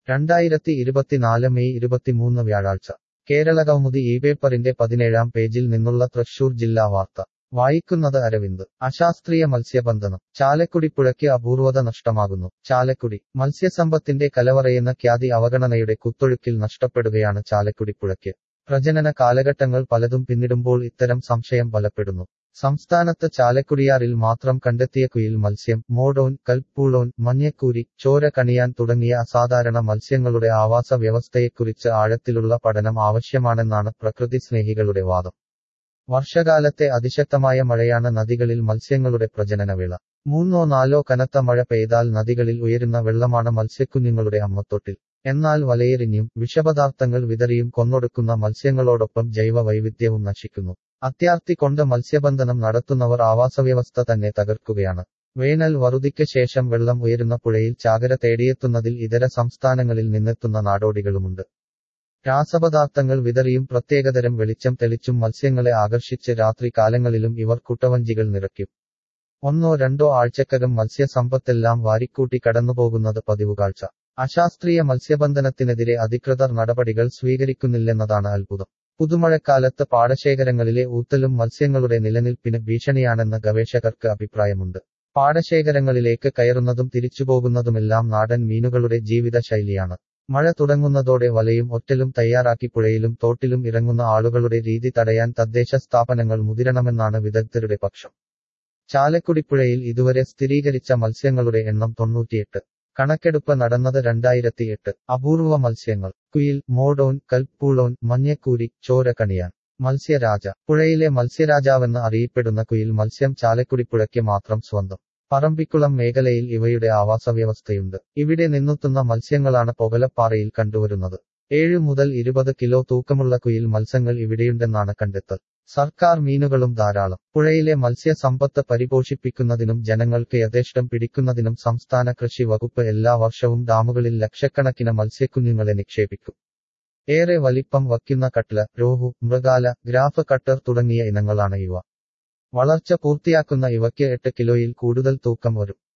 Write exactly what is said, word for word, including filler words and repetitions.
രണ്ടായിരത്തി ഇരുപത്തിനാല് മെയ് ഇരുപത്തിമൂന്ന് വ്യാഴാഴ്ച കേരളകൗമുദി ഈ പേപ്പറിന്റെ പതിനേഴാം പേജിൽ നിന്നുള്ള തൃശൂർ ജില്ലാ വാർത്ത വായിക്കുന്നത് അരവിന്ദ്. അശാസ്ത്രീയ മത്സ്യബന്ധനം ചാലക്കുടിപ്പുഴയ്ക്ക് അപൂർവത നഷ്ടമാകുന്നു. ചാലക്കുടി മത്സ്യസമ്പത്തിന്റെ കലവറയെന്ന ഖ്യാതി അവഗണനയുടെ കുത്തൊഴുക്കിൽ നഷ്ടപ്പെടുകയാണ് ചാലക്കുടിപ്പുഴയ്ക്ക്. പ്രജനന കാലഘട്ടങ്ങൾ പലതും പിന്നിടുമ്പോൾ ഇത്തരം സംശയം ബലപ്പെടുന്നു. സംസ്ഥാനത്ത് ചാലക്കുടിയാറിൽ മാത്രം കണ്ടെത്തിയ കുയിൽ മത്സ്യം, മോഡോൻ, കൽപ്പൂളോൻ, മഞ്ഞക്കൂരി, ചോര കണിയാൻ തുടങ്ങിയ അസാധാരണ മത്സ്യങ്ങളുടെ ആവാസ വ്യവസ്ഥയെക്കുറിച്ച് ആഴത്തിലുള്ള പഠനം ആവശ്യമാണെന്നാണ് പ്രകൃതി സ്നേഹികളുടെ വാദം. വർഷകാലത്തെ അതിശക്തമായ മഴയാണ് നദികളിൽ മത്സ്യങ്ങളുടെ പ്രജനനവേള. മൂന്നോ നാലോ കനത്ത മഴ പെയ്താൽ നദികളിൽ ഉയരുന്ന വെള്ളമാണ് മത്സ്യക്കുഞ്ഞുങ്ങളുടെ അമ്മത്തൊട്ടിൽ. എന്നാൽ വലയെറിഞ്ഞും വിഷപദാർത്ഥങ്ങൾ വിതറിയും കൊന്നൊടുക്കുന്ന മത്സ്യങ്ങളോടൊപ്പം ജൈവ വൈവിധ്യവും നശിക്കുന്നു. അത്യാർത്തി കൊണ്ട് മത്സ്യബന്ധനം നടത്തുന്നവർ ആവാസവ്യവസ്ഥ തന്നെ തകർക്കുകയാണ്. വേനൽ വറുതിക്ക് ശേഷം വെള്ളം ഉയരുന്ന പുഴയിൽ ചാകര തേടിയെത്തുന്നതിൽ ഇതര സംസ്ഥാനങ്ങളിൽ നിന്നെത്തുന്ന നാടോടികളുമുണ്ട്. രാസപദാർത്ഥങ്ങൾ വിതറിയും പ്രത്യേകതരം വെളിച്ചം തെളിച്ചും മത്സ്യങ്ങളെ ആകർഷിച്ച് രാത്രി കാലങ്ങളിലും ഇവർ കുട്ടവഞ്ചികൾ നിറയ്ക്കും. ഒന്നോ രണ്ടോ ആഴ്ചക്കകം മത്സ്യസമ്പത്തെല്ലാം വാരിക്കൂട്ടി കടന്നുപോകുന്നത് പതിവുകാഴ്ച. അശാസ്ത്രീയ മത്സ്യബന്ധനത്തിനെതിരെ അധികൃതർ നടപടികൾ സ്വീകരിക്കുന്നില്ലെന്നതാണ് അത്ഭുതം. പുതുമഴക്കാലത്ത് പാടശേഖരങ്ങളിലെ ഊത്തലും മത്സ്യങ്ങളുടെ നിലനിൽപ്പിന് ഭീഷണിയാണെന്ന് ഗവേഷകർക്ക് അഭിപ്രായമുണ്ട്. പാടശേഖരങ്ങളിലേക്ക് കയറുന്നതും തിരിച്ചുപോകുന്നതുമെല്ലാം നാടൻ മീനുകളുടെ ജീവിത ശൈലിയാണ്. മഴ തുടങ്ങുന്നതോടെ വലയും ഒറ്റലും തയ്യാറാക്കി പുഴയിലും തോട്ടിലും ഇറങ്ങുന്ന ആളുകളുടെ രീതി തടയാൻ തദ്ദേശ സ്ഥാപനങ്ങൾ മുതിരണമെന്നാണ് വിദഗ്ധരുടെ പക്ഷം. ചാലക്കുടിപ്പുഴയിൽ ഇതുവരെ സ്ഥിരീകരിച്ച മത്സ്യങ്ങളുടെ എണ്ണം തൊണ്ണൂറ്റിയെട്ട്. കണക്കെടുപ്പ് നടന്നത് രണ്ടായിരത്തി എട്ട്. അപൂർവ മത്സ്യങ്ങൾ: കുയിൽ, മോഡോൻ, കൽപ്പൂളോൻ, മഞ്ഞക്കൂരി, ചോര കണിയാൻ. മത്സ്യരാജ: പുഴയിലെ മത്സ്യരാജാവെന്ന് അറിയപ്പെടുന്ന കുയിൽ മത്സ്യം ചാലക്കുടിപ്പുഴയ്ക്ക് മാത്രം സ്വന്തം. പറമ്പിക്കുളം മേഖലയിൽ ഇവയുടെ ആവാസവ്യവസ്ഥയുണ്ട്. ഇവിടെ നിന്നെത്തുന്ന മത്സ്യങ്ങളാണ് പൊകലപ്പാറയിൽ കണ്ടുവരുന്നത്. ഏഴ് മുതൽ ഇരുപത് കിലോ തൂക്കമുള്ള കുയിൽ മത്സ്യങ്ങൾ ഇവിടെയുണ്ടെന്നാണ് കണ്ടെത്തൽ. സർക്കാർ മീനുകളും ധാരാളം. പുഴയിലെ മത്സ്യസമ്പത്ത് പരിപോഷിപ്പിക്കുന്നതിനും ജനങ്ങൾക്ക് യഥേഷ്ടം പിടിക്കുന്നതിനും സംസ്ഥാന കൃഷി വകുപ്പ് എല്ലാ വർഷവും ഡാമുകളിൽ ലക്ഷക്കണക്കിന് മത്സ്യക്കുഞ്ഞുങ്ങളെ നിക്ഷേപിക്കും. ഏറെ വലിപ്പം വയ്ക്കുന്ന കട്ല, രോഹു, മൃഗാല, ഗ്രാഫ് കട്ടർ തുടങ്ങിയ ഇനങ്ങളാണ് ഇവ. വളർച്ച പൂർത്തിയാക്കുന്ന ഇവയ്ക്ക് എട്ട് കിലോയിൽ കൂടുതൽ തൂക്കം വരും.